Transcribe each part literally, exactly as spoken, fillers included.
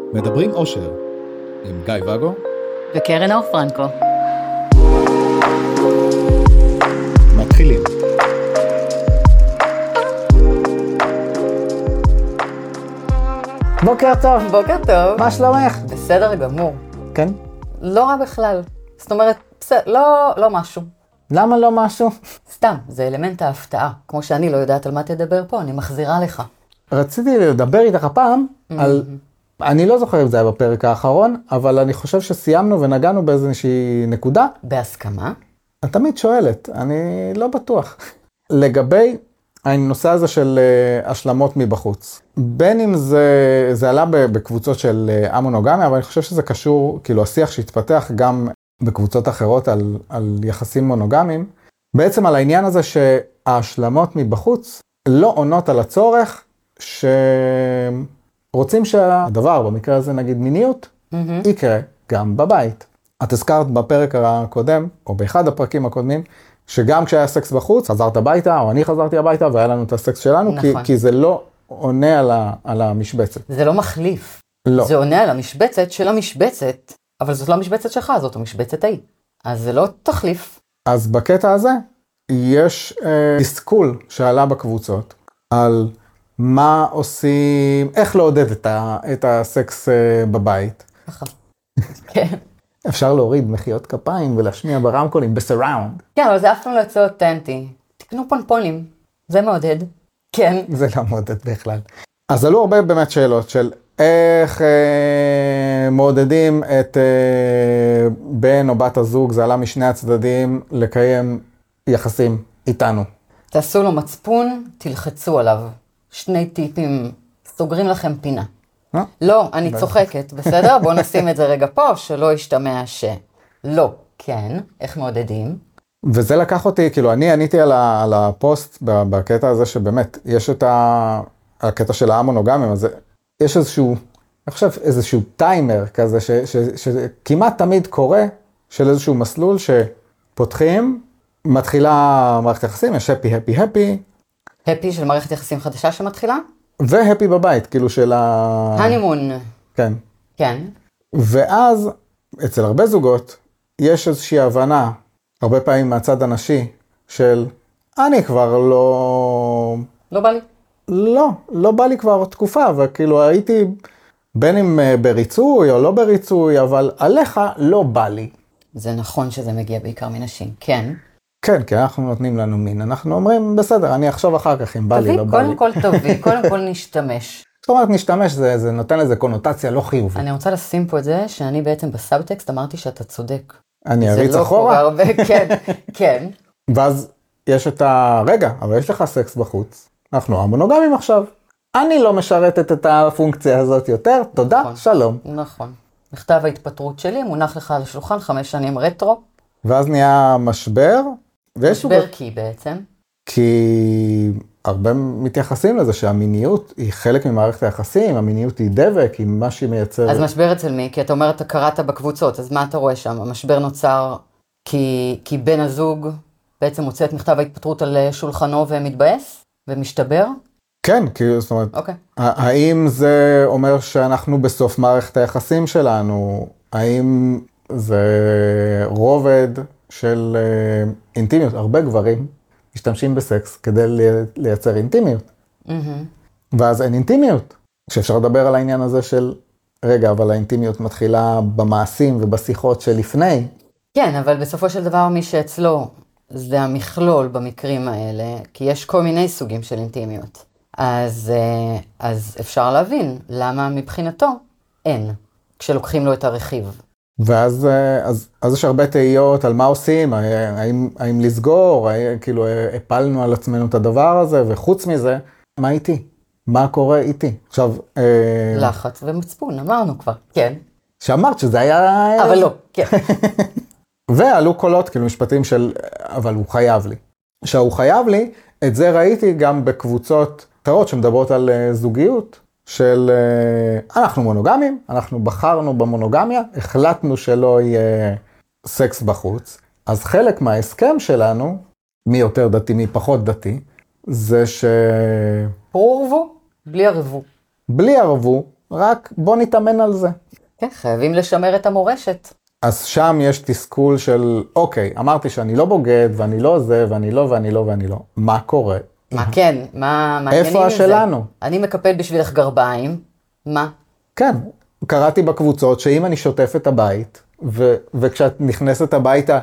מדברים אושר עם גיא וגו וקרן אור פרנקו. מתחילים. בוקר טוב. בוקר טוב. מה שלומך? בסדר גמור. כן? לא רע בכלל. זאת אומרת, בסדר, לא, לא משהו. למה לא משהו? סתם, זה אלמנט ההפתעה. כמו שאני לא יודעת על מה תדבר פה, אני מחזירה לך. רציתי לדבר איתך הפעם על... אני לא זוכר אם זה היה בפרק האחרון, אבל אני חושב שסיימנו ונגענו באיזושהי נקודה. בהסכמה? את תמיד שואלת, אני לא בטוח. לגבי הנושא הזה של uh, השלמות מבחוץ. בין אם זה, זה עלה בקבוצות של uh, המונוגמיה, אבל אני חושב שזה קשור, כאילו השיח שהתפתח גם בקבוצות אחרות על, על יחסים מונוגמיים, בעצם על העניין הזה שההשלמות מבחוץ לא עונות על הצורך שרוצים שהדבר, במקרה הזה נגיד מיניות, mm-hmm. יקרה גם בבית. את הזכרת בפרק הקודם, או באחד הפרקים הקודמים, שגם כשהיה סקס בחוץ, חזרת הביתה, או אני חזרתי הביתה, והיה לנו את הסקס שלנו, נכון. כי, כי זה לא עונה על, ה, על המשבצת. זה לא מחליף. לא. זה עונה על המשבצת של המשבצת, אבל זאת לא המשבצת שלך, זאת המשבצת ההיא. אז זה לא תחליף. אז בקטע הזה, יש אה, תסכול שעלה בקבוצות, על מה עושים, איך לעודד את, ה, את הסקס אה, בבית. ככה. כן. אפשר להוריד מחיאות כפיים ולהשמיע ברמקולים בסראונד. כן, אבל זה אף פעם לא יוצא אותנטי. תקנו פונפונים, זה מעודד. כן. זה לא מעודד בכלל. אז עלו הרבה באמת שאלות של איך אה, מעודדים את אה, בן או בת הזוג, זה עלה משני הצדדים, לקיים יחסים איתנו. תעשו לו מצפון, תלחצו עליו. שני טיפים, סוגרים לכם פינה. אה? לא, אני צוחקת, בסדר? בואו נשים את זה רגע פה, שלא ישתמע שלא. כן, איך מעודדים? וזה לקח אותי, כאילו אני עניתי על, ה, על הפוסט בקטע הזה שבאמת, יש את ה, הקטע של המונוגמיה, אז יש איזשהו, אני חושב, איזשהו טיימר כזה, ש, ש, שכמעט תמיד קורה, של איזשהו מסלול שפותחים, מתחילה מערכת יחסים, יש הפי, הפי, הפי. הפי של מערכת יחסים חדשה שמתחילה? והפי בבית, כאילו של ה... הנימון. כן. כן. ואז, אצל הרבה זוגות, יש איזושהי הבנה, הרבה פעמים מהצד הנשי, של אני כבר לא... לא בא לי. לא, לא בא לי כבר תקופה, וכאילו הייתי בין אם בריצוי או לא בריצוי, אבל עליך לא בא לי. זה נכון שזה מגיע בעיקר מנשים, כן. כן, כי אנחנו נותנים לנו מין, אנחנו אומרים, בסדר, אני אחשוב אחר כך אם בא לי, לא בא לי. קודם כל תביא, קודם כל נשתמש. זאת אומרת, נשתמש, זה, זה נותן לזה קונוטציה לא חיובית. אני רוצה לשים פה את זה, שאני בעצם בסאבטקסט אמרתי שאתה צודק. אני אריץ אחורה. זה לא קורה הרבה, כן, כן. ואז יש את הרגע, אבל יש לך סקס בחוץ, אנחנו המונוגמים עכשיו. אני לא משרתת את הפונקציה הזאת יותר, תודה, נכון, שלום. נכון. מכתב ההתפטרות שלי מונח לך על השולחן חמש שנים רטרו. ואז נהיה משבר. משבר כי בעצם. כי הרבה מתייחסים לזה שהמיניות היא חלק ממערכת היחסים, המיניות היא דבק, היא מה שהיא מייצרת. אז משבר אצל מי? כי אתה אומר, אתה קראת בקבוצות, אז מה אתה רואה שם? המשבר נוצר כי, כי בן הזוג בעצם מוצא את מכתב ההתפטרות על שולחנו ומתבאס ומשתבר? כן, כי זאת אומרת, אוקיי. האם זה אומר שאנחנו בסוף מערכת היחסים שלנו? האם זה רובד של אינטימיות? הרבה גברים משתמשים בסקס כדי לייצר אינטימיות. Mm-hmm. ואז אין אינטימיות. כשאפשר לדבר על העניין הזה של, רגע, אבל האינטימיות מתחילה במעשים ובשיחות שלפני. כן, אבל בסופו של דבר מי שאצלו זה המכלול במקרים האלה, כי יש כל מיני סוגים של אינטימיות. אז, אז אפשר להבין למה מבחינתו אין, כשלוקחים לו את הרכיב. ואז אז, אז יש הרבה תהיות על מה עושים, האם, האם לסגור, האם, כאילו הפלנו על עצמנו את הדבר הזה, וחוץ מזה, מה איתי? מה קורה איתי? עכשיו... לחץ ומצפון, אמרנו כבר, כן. שאמרת שזה היה... אבל לא, כן. ועלו קולות, כאילו משפטים של, אבל הוא חייב לי. שהוא חייב לי, את זה ראיתי גם בקבוצות אחרות שמדברות על זוגיות, של אנחנו מונוגמים, אנחנו בחרנו במונוגמיה, החלטנו שלא יהיה סקס בחוץ, אז חלק מההסכם שלנו, מי יותר דתי, מי פחות דתי, זה ש... עורבו, בלי ערבו. בלי ערבו, רק בוא נתאמן על זה. כן, חייבים לשמר את המורשת. אז שם יש תסכול של, אוקיי, אמרתי שאני לא בוגד, ואני לא זה, ואני לא, ואני לא, ואני לא. מה קורה? מה כן? מה מעניינים איפה עם זה? השלנו? אני מקפל בשבילך גרביים. מה? כן, קראתי בקבוצות שאם אני שוטף את הבית, ו- וכשאת נכנסת הביתה,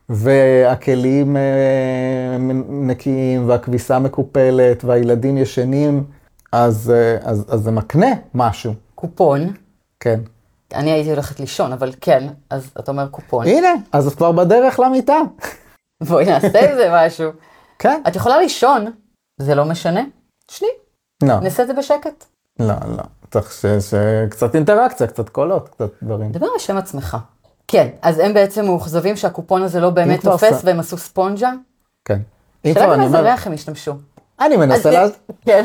והכלים אה, נקיים, והכביסה מקופלת, והילדים ישנים, אז, אה, אז, אז זה מקנה משהו. קופון. כן. אני הייתי הולכת לישון, אבל כן, אז אתה אומר קופון. הנה, אז את כבר בדרך למיטה. בואי נעשה עם זה משהו. כן. את יכולה לישון, זה לא משנה. שני, לא, נעשה את זה בשקט. לא, לא. צריך ש- ש- קצת אינטראקציה, קצת קולות, קצת דברים. דבר בשם עצמך. כן, אז הם בעצם מאוכזבים שהקופון הזה לא באמת כבר תופס, עשה- והם עשו ספונג'ה. כן. אם שאלה כבר גם אני איזה אומר, ריח הם השתמשו. אני מנסה אז- לה... כן.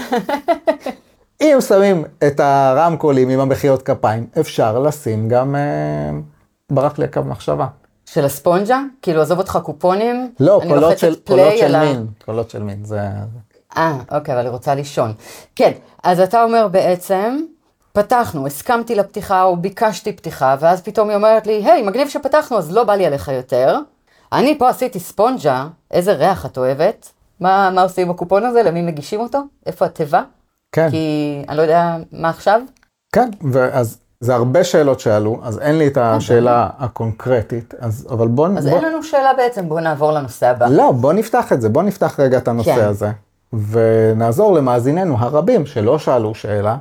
אם שמים את הרמקולים עם המחיאות כפיים, אפשר לשים גם... אה, ברח לי הקו מחשבה. של הספונג'ה? כאילו, עזוב אותך קופונים. לא, אני קולות לוחצת של, play קולות של על ה- מין. קולות של מין, זה... אה, אוקיי, אבל היא רוצה לישון. כן, אז אתה אומר בעצם, פתחנו, הסכמתי לפתיחה או ביקשתי פתיחה, ואז פתאום היא אומרת לי, היי, מגניב שפתחנו, אז לא בא לי עליך יותר. אני פה עשיתי ספונג'ה, איזה ריח את אוהבת? מה, מה עושים עם הקופון הזה? למי מגישים אותו? איפה התיבה? כן, כי אני לא יודע מה עכשיו. כן, ואז זה הרבה שאלות שעלו, אז אין לי את השאלה הקונקרטית, אז, אבל בוא... אז בוא... אין לנו שאלה בעצם, בואו נעבור לנושא הבא. לא, בוא נפתח את זה, בוא נפתח רגע את הנושא כן. הזה, ונעזור למאזיננו הרבים שלא שאלו שאלה,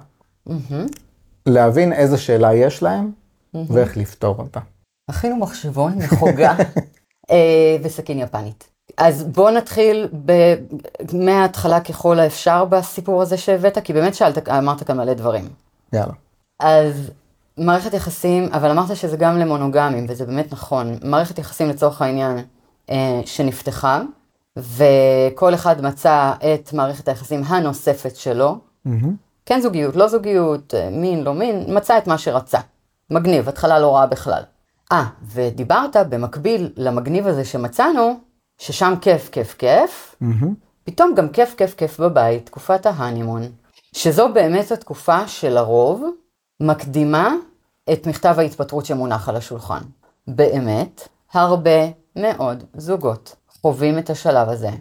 להבין איזה שאלה יש להם, ואיך לפתור אותה. הכינו מחשבון מחוגה אה, וסכין יפנית. אז בוא נתחיל ב- מההתחלה ככל האפשר בסיפור הזה שהבאת, כי באמת שאלת, אמרת כאן מלא דברים. יאללה. אז מערכת יחסים, אבל אמרת שזה גם למונוגמים, וזה באמת נכון. מערכת יחסים לצורך העניין אה, שנפתחה, וכל אחד מצא את מערכת היחסים הנוספת שלו. כן זוגיות, לא זוגיות, אה, מין, לא מין, מצא את מה שרצה. מגניב, התחלה לא רעה בכלל. אה, ודיברת במקביל למגניב הזה שמצאנו, ששם כיף, כיף, כיף, פתאום גם כיף, כיף, כיף בבית, תקופת ההנימון, שזו באמת התקופה שלרוב מקדימה את מכתב ההתפטרות שמונח על השולחן. באמת, הרבה מאוד זוגות חווים את השלב הזה,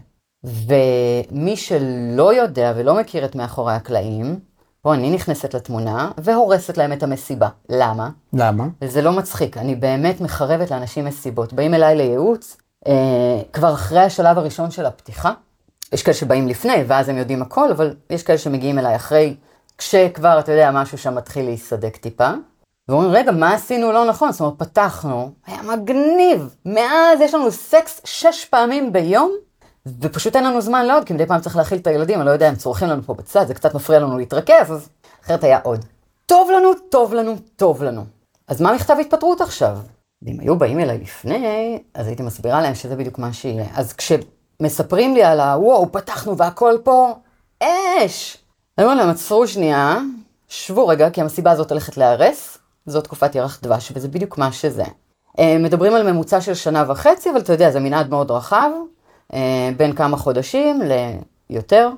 ומי שלא יודע ולא מכיר את מאחורי הקלעים, פה אני נכנסת לתמונה והורסת להם את המסיבה. למה? למה? וזה לא מצחיק, אני באמת מחרבת לאנשים מסיבות. באים אליי לייעוץ, אה, כבר אחרי השלב הראשון של הפתיחה, יש כאלה שבאים לפני ואז הם יודעים הכל, אבל יש כאלה שמגיעים אליי אחרי, כשכבר, אתה יודע, משהו שם מתחיל להיסדק טיפה, ואומרים, רגע, מה עשינו לא נכון? זאת אומרת, פתחנו, היה מגניב, מאז יש לנו סקס שש פעמים ביום, ופשוט אין לנו זמן לעוד, כי מדי פעם צריך להכיל את הילדים, אני לא יודע, הם צורכים לנו פה בצד, זה קצת מפריע לנו להתרכז, אז אחרת היה עוד. טוב לנו, טוב לנו, טוב לנו. אז מה מכתב התפטרות עכשיו? ואם היו באים אליי לפני, אז הייתי מסבירה להם שזה בדיוק מה שיהיה. אז כשמספרים לי על הוואו, פתחנו והכל פה, אש! אני אומר להם, עצרו שנייה, שבו רגע, כי המסיבה הזאת הולכת להרס, זו תקופת ירח דבש, וזה בדיוק מה שזה. מדברים על ממוצע של שנה וחצי, אבל אתה יודע, זה מנעד מאוד רחב, בין כמה חודשים ליותר,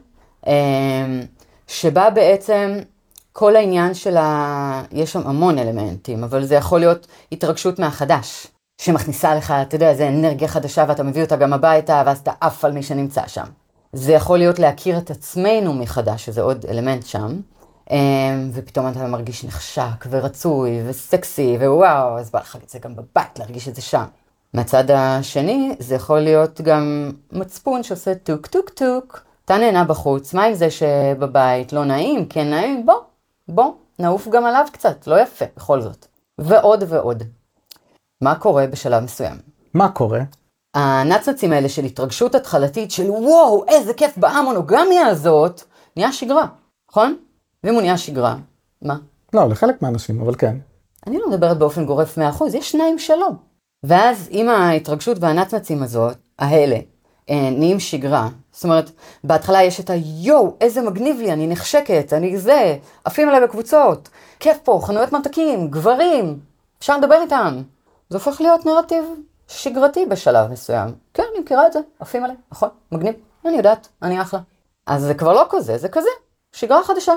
שבה בעצם כל העניין של ה... יש שם המון אלמנטים, אבל זה יכול להיות התרגשות מהחדש, שמכניסה לך, אתה יודע, זה אנרגיה חדשה, ואתה מביא אותה גם הביתה, ואז אתה עף על מי שנמצא שם. זה יכול להיות להכיר את עצמנו מחדש, שזה עוד אלמנט שם, ופתאום אתה מרגיש נחשק ורצוי וסקסי, ווואו, אז בא לך את זה גם בבית, להרגיש את זה שם. מהצד השני, זה יכול להיות גם מצפון שעושה טוק טוק טוק, אתה נהנה בחוץ, מה עם זה שבבית לא נעים, כן נעים, בוא, בוא, נעוף גם עליו קצת, לא יפה, בכל זאת. ועוד ועוד. מה קורה בשלב מסוים? מה קורה? הנצנצים האלה של התרגשות התחלתית של וואו, איזה כיף בהמונוגמיה הזאת, נהיה שגרה, נכון? ואם הוא נהיה שגרה, מה? לא, לחלק מהאנשים, אבל כן. אני לא מדברת באופן גורף מאה אחוז, יש שניים שלא. ואז עם ההתרגשות והנצנצים הזאת, האלה, נהיים שגרה. זאת אומרת, בהתחלה יש את היו, איזה מגניב לי, אני נחשקת, אני זה, עפים עליי בקבוצות, כיף פה, חנויות ממתקים, גברים, אפשר לדבר איתם. זה הופך להיות נרטיב שגרתי בשלב מסוים. כן, אני מכירה את זה, עפים עליי, נכון, מגניב, אני יודעת, אני אחלה. אז זה כבר לא כזה, זה כזה, שגרה חדשה.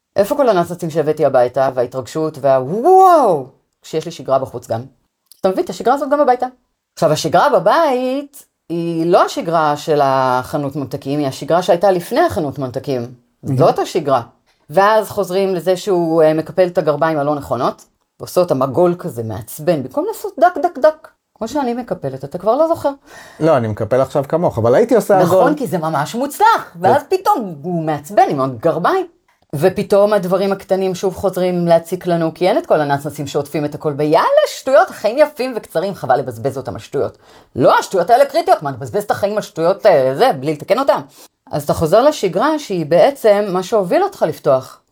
איפה כל הנצנצים שהבאתי הביתה, וההתרגשות והוואו, כשיש לי שגרה בחוץ גם. אתה מבין, את השגרה הזאת גם הביתה. עכשיו, השגרה בבית היא לא השגרה של החנות ממתקים, היא השגרה שהייתה לפני החנות ממתקים. זאת השגרה. ואז חוזרים לזה שהוא מקפל את הגרביים הלא נכונות, ועושה אותה מגול כזה מעצבן, במקום לעשות דק דק דק. כמו שאני מקפלת, אתה כבר לא זוכר. לא, אני מקפל עכשיו כמוך, אבל הייתי עושה עגול. נכון, כי זה ממש מוצלח, ואז פתאום הוא מעצבן עם הגרביים. ופתאום הדברים הקטנים שוב חוזרים להציק לנו, כי אין את כל הנצנצים שעוטפים את הכל ביאללה, שטויות, החיים יפים וקצרים, חבל לבזבז אותם על שטויות. לא, השטויות האלה קריטיות, מה, נבזבז את החיים על שטויות זה, בלי לתקן אותם. אז אתה חוזר לשגרה שהיא בעצם מה שהוביל אותך לפתוח,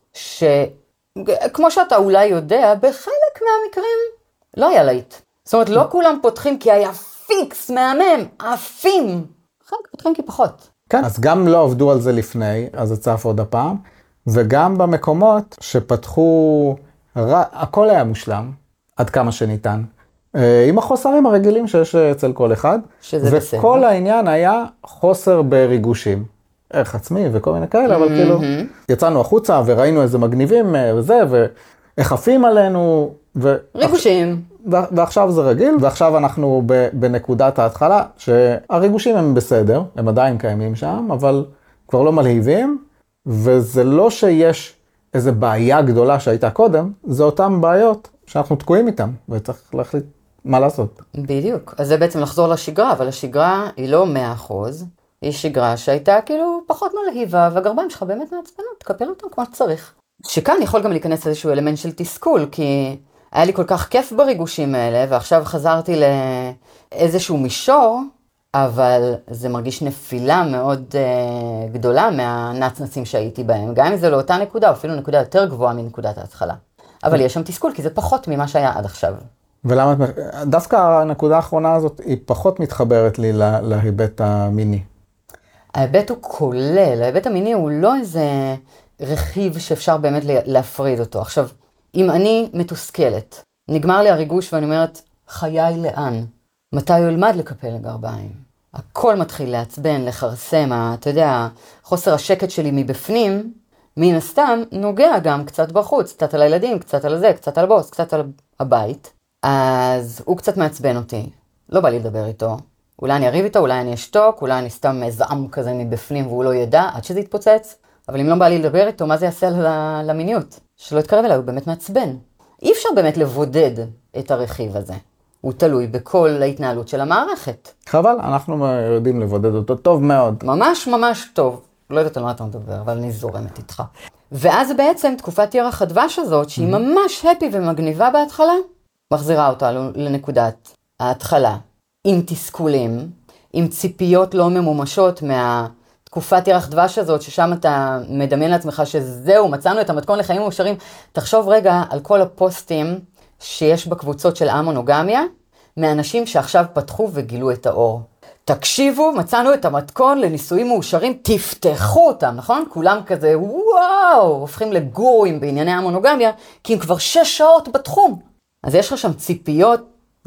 שכמו שאתה אולי יודע, בחלק מהמקרים לא היה להיט. זאת אומרת, לא כולם פותחים כי היה פיקס, מהמם, עפים. חלק פותחים כי פחות. כן, אז גם לא עבדו על זה לפני, אז זה צף עוד הפעם. וגם במקומות שפתחו, הכל היה מושלם, עד כמה שניתן, עם החוסרים הרגילים שיש אצל כל אחד, שזה בסדר. וכל העניין היה חוסר בריגושים, ערך עצמי וכל מיני כאלה, אבל כאילו, יצאנו החוצה וראינו איזה מגניבים וזה, ואיך עפים עלינו, ריגושים. ועכשיו זה רגיל, ועכשיו אנחנו בנקודת ההתחלה, שהריגושים הם בסדר, הם עדיין קיימים שם, אבל כבר לא מלהיבים, וזה לא שיש איזו בעיה גדולה שהייתה קודם, זה אותן בעיות שאנחנו תקועים איתן, וצריך להחליט מה לעשות. בדיוק. אז זה בעצם לחזור לשגרה, אבל השגרה היא לא מאה אחוז, היא שגרה שהייתה כאילו פחות מלהיבה, והגרביים שלך באמת מעצבנות, תקפל אותם כמו שצריך. שכאן יכול גם להיכנס איזשהו אלמנט של תסכול, כי היה לי כל כך כיף בריגושים האלה, ועכשיו חזרתי לאיזשהו מישור, אבל זה מרגיש נפילה מאוד uh, גדולה מהנצנצים שהייתי בהם, גם אם זה לאותה נקודה, או אפילו נקודה יותר גבוהה מנקודת ההתחלה. אבל יש שם תסכול, כי זה פחות ממה שהיה עד עכשיו. ולמה, דווקא הנקודה האחרונה הזאת, היא פחות מתחברת לי לה, להיבט המיני. ההיבט הוא כולל, ההיבט המיני הוא לא איזה רכיב שאפשר באמת להפריד אותו. עכשיו, אם אני מתוסכלת, נגמר לי הריגוש ואני אומרת, חיי לאן? מתי הוא ילמד לקפל לגרביים? הכל מתחיל לעצבן, לחרסם, אתה יודע, חוסר השקט שלי מבפנים, מן הסתם נוגע גם קצת בחוץ, קצת על הילדים, קצת על זה, קצת על הבוס, קצת על הבית. אז הוא קצת מעצבן אותי, לא בא לי לדבר איתו. אולי אני אריב איתו, אולי אני אשתוק, אולי אני סתם זעם כזה מבפנים והוא לא ידע עד שזה יתפוצץ. אבל אם לא בא לי לדבר איתו, מה זה יעשה למיניות? שלא יתקרב אליי, הוא באמת מעצבן. אי אפשר באמת לבודד את הרכיב הזה. הוא תלוי בכל ההתנהלות של המערכת. חבל, אנחנו יודעים לבודד אותו טוב מאוד. ממש ממש טוב. לא יודעת על מה אתה מדבר, אבל אני זורמת איתך. ואז בעצם תקופת ירח הדבש הזאת, שהיא ממש הפי ומגניבה בהתחלה, מחזירה אותה לנקודת ההתחלה. עם תסכולים, עם ציפיות לא ממומשות מהתקופת ירח דבש הזאת, ששם אתה מדמיין לעצמך שזהו, מצאנו את המתכון לחיים מאושרים. תחשוב רגע על כל הפוסטים שיש בקבוצות של המונוגמיה, מאנשים שעכשיו פתחו וגילו את האור. תקשיבו, מצאנו את המתכון לניסויים מאושרים, תפתחו אותם, נכון? כולם כזה, וואו, הופכים לגורואים בענייני המונוגמיה, כי הם כבר שש שעות בתחום. אז יש לך שם ציפיות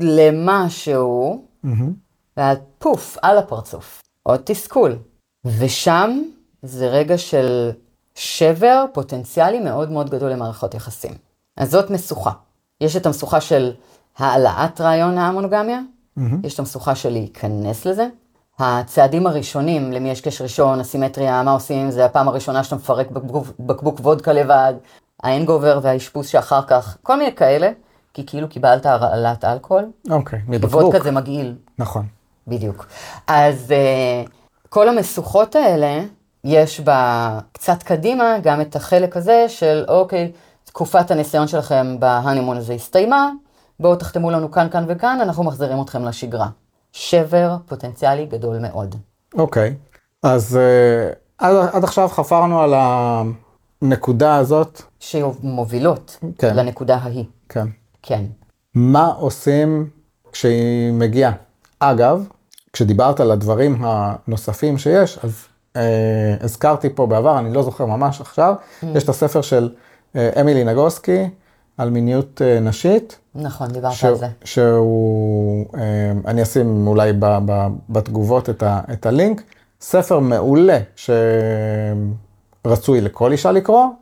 למשהו, mm-hmm. ועד פוף, על הפרצוף. עוד תסכול. ושם זה רגע של שבר פוטנציאלי מאוד מאוד גדול למערכות יחסים. אז זאת משוכה. יש את המשוכה של העלאת רעיון המונוגמיה, mm-hmm. יש את המשוכה של להיכנס לזה. הצעדים הראשונים, למי יש קשר ראשון, הסימטריה, מה עושים, זה הפעם הראשונה שאתה מפרק בקבוק, בקבוק וודקה לבד, האנגובר והאשפוז שאחר כך, כל מיני כאלה, כי כאילו קיבלת הרעלת אלכוהול. אוקיי, מבקבוק. וודקה זה מגעיל. נכון. בדיוק. אז uh, כל המשוכות האלה, יש בה קצת קדימה גם את החלק הזה של, אוקיי, תקופת הניסיון שלכם בהנימון הזה הסתיימה, בואו תחתמו לנו כאן, כאן וכאן, אנחנו מחזירים אתכם לשגרה. שבר פוטנציאלי גדול מאוד. אוקיי, אז uh, עד, עד עכשיו חפרנו על הנקודה הזאת. שמובילות כן. לנקודה ההיא. כן. כן. מה עושים כשהיא מגיעה? אגב, כשדיברת על הדברים הנוספים שיש, אז אה, הזכרתי פה בעבר, אני לא זוכר ממש עכשיו, mm. יש את הספר של אה, אמילי נגוסקי, על מיניות אה, נשית. נכון, דיברת ש- על זה. שהוא, אה, אני אשים אולי ב- ב- בתגובות את, ה- את הלינק, ספר מעולה שרצוי לכל אישה לקרוא,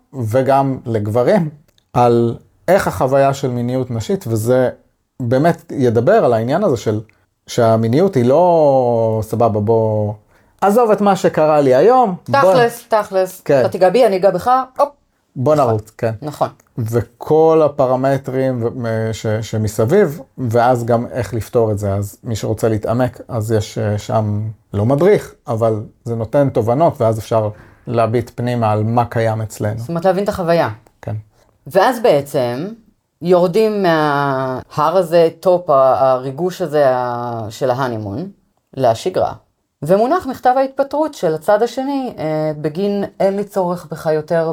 וגם לגברים, על איך החוויה של מיניות נשית, וזה באמת ידבר על העניין הזה של שהמיניות היא לא סבבה, בוא עזוב את מה שקרה לי היום. תכלס, בוא... תכלס, כן. אתה תיגע בי, אני אגע בך, הופ. בוא נכון. נרוץ, כן. נכון. וכל הפרמטרים ש, שמסביב, ואז גם איך לפתור את זה. אז מי שרוצה להתעמק, אז יש שם לא מדריך, אבל זה נותן תובנות, ואז אפשר להביט פנימה על מה קיים אצלנו. זאת אומרת, להבין את החוויה. כן. ואז בעצם יורדים מההר הזה, טופ, הריגוש הזה של ההנימון, לשגרה. ומונח מכתב ההתפטרות של הצד השני, בגין אין לי צורך בך יותר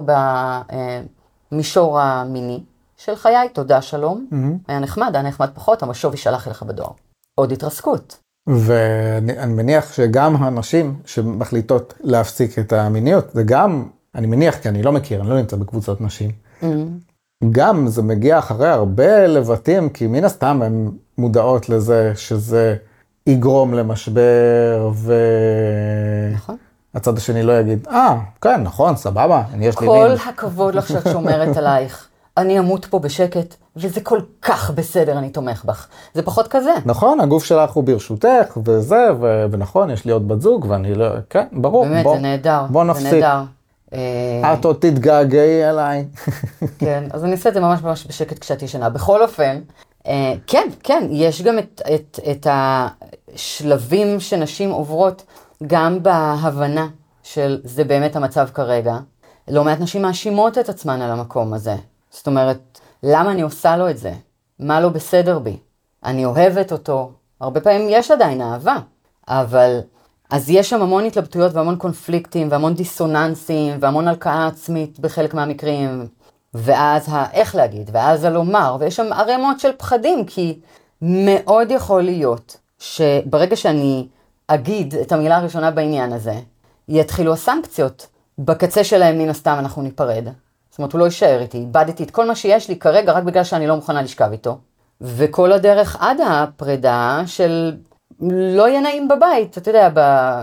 במישור המיני של חיי, תודה שלום. Mm-hmm. היה נחמד, היה נחמד פחות, אבל שווי שלח אליך בדואר. עוד התרסקות. ואני מניח שגם הנשים שמחליטות להפסיק את המיניות, זה גם, אני מניח, כי אני לא מכיר, אני לא נמצא בקבוצות נשים, mm-hmm. גם זה מגיע אחרי הרבה לבטים, כי מן הסתם הן מודעות לזה שזה יגרום למשבר, נכון. והצד השני לא יגיד, אה, כן, נכון, סבבה, אני יש לי כל מין. הכבוד לך שאת שומרת עלייך. אני אמות פה בשקט, וזה כל כך בסדר, אני תומך בך. זה פחות כזה. נכון, הגוף שלך הוא ברשותך, וזה, ו- ונכון, יש לי עוד בת זוג, ואני לא, כן, ברור. באמת, בוא, זה נהדר. בוא נפסיק. זה נהדר. את עוד תתגעגעי אליי. כן, אז אני אעשה את זה ממש ממש בשקט כשאת ישנה. בכל אופן, כן, כן, יש גם את, את, את השלבים שנשים עוברות, גם בהבנה של זה באמת המצב כרגע. לא מעט נשים מאשימות את עצמן על המקום הזה. זאת אומרת, למה אני עושה לו את זה? מה לא בסדר בי? אני אוהבת אותו. הרבה פעמים יש עדיין אהבה, אבל אז יש שם המון התלבטויות והמון קונפליקטים והמון דיסוננסים והמון הלקאה עצמית בחלק מהמקרים. ואז האיך להגיד, ואז הלומר, ויש שם ערימות של פחדים, כי מאוד יכול להיות שברגע שאני אגיד את המילה הראשונה בעניין הזה, יתחילו הסנקציות. בקצה שלהם מן הסתם אנחנו ניפרד. זאת אומרת, הוא לא יישאר איתי. איבדתי את כל מה שיש לי כרגע רק בגלל שאני לא מוכנה לשכב איתו. וכל הדרך עד הפרידה של לא יהיה נעים בבית, אתה יודע,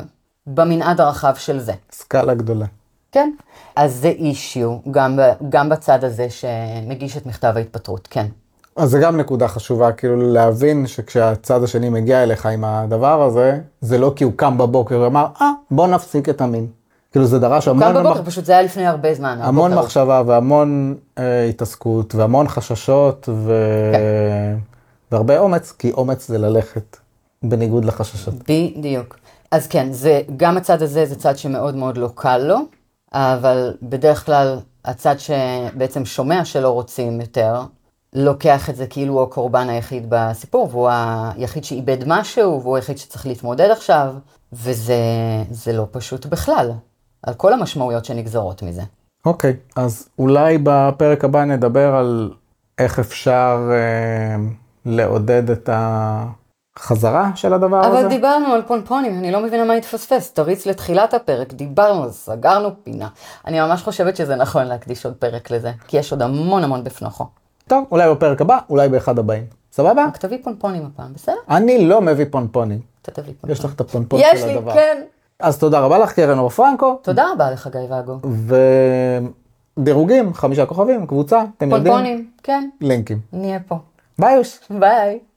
במנעד הרחב של זה. סקאלה גדולה. כן. אז זה אישיו, גם, גם בצד הזה שמגיש את מכתב ההתפטרות, כן. אז זה גם נקודה חשובה, כאילו להבין שכשהצד השני מגיע אליך עם הדבר הזה, זה לא כי הוא קם בבוקר ואמר, אה, בוא נפסיק את המין. כאילו זה דרש המון... הוא קם בבוקר, מח... פשוט זה היה לפני הרבה זמן. המון מחשבה הוא. והמון אה, התעסקות והמון חששות ו... כן. והרבה אומץ, כי אומץ זה ללכת בניגוד לחששות. בדיוק. אז כן, זה, גם הצד הזה זה צד שמאוד מאוד לא קל לו, אבל בדרך כלל הצד שבעצם שומע שלא רוצים יותר, לוקח את זה כאילו הוא הקורבן היחיד בסיפור, והוא היחיד שאיבד משהו, והוא היחיד שצריך להתמודד עכשיו, וזה זה לא פשוט בכלל, על כל המשמעויות שנגזרות מזה. אוקיי, אז אולי בפרק הבא נדבר על איך אפשר אה, לעודד את החזרה של הדבר אבל הזה. אבל דיברנו על פונפונים, אני לא מבינה מה התפספס, תריץ לתחילת הפרק, דיברנו, סגרנו פינה. אני ממש חושבת שזה נכון להקדיש עוד פרק לזה, כי יש עוד המון המון בפנוכו. טוב, אולי בפרק הבא, אולי באחד הבאים. סבבה? רק תביא פונפונים הפעם, בסדר? אני לא מביא פונפונים. אתה תביא פונפונים. יש לך את הפונפון של הדבר. יש לי, כן. אז תודה רבה לך, קרן אור פרנקו. תודה רבה לך, גיא ואגו. ודירוגים, חמישה כוכבים, קבוצה, אתם יודעים. פונפונים, כן. לינקים. נהיה פה. ביי. ביי.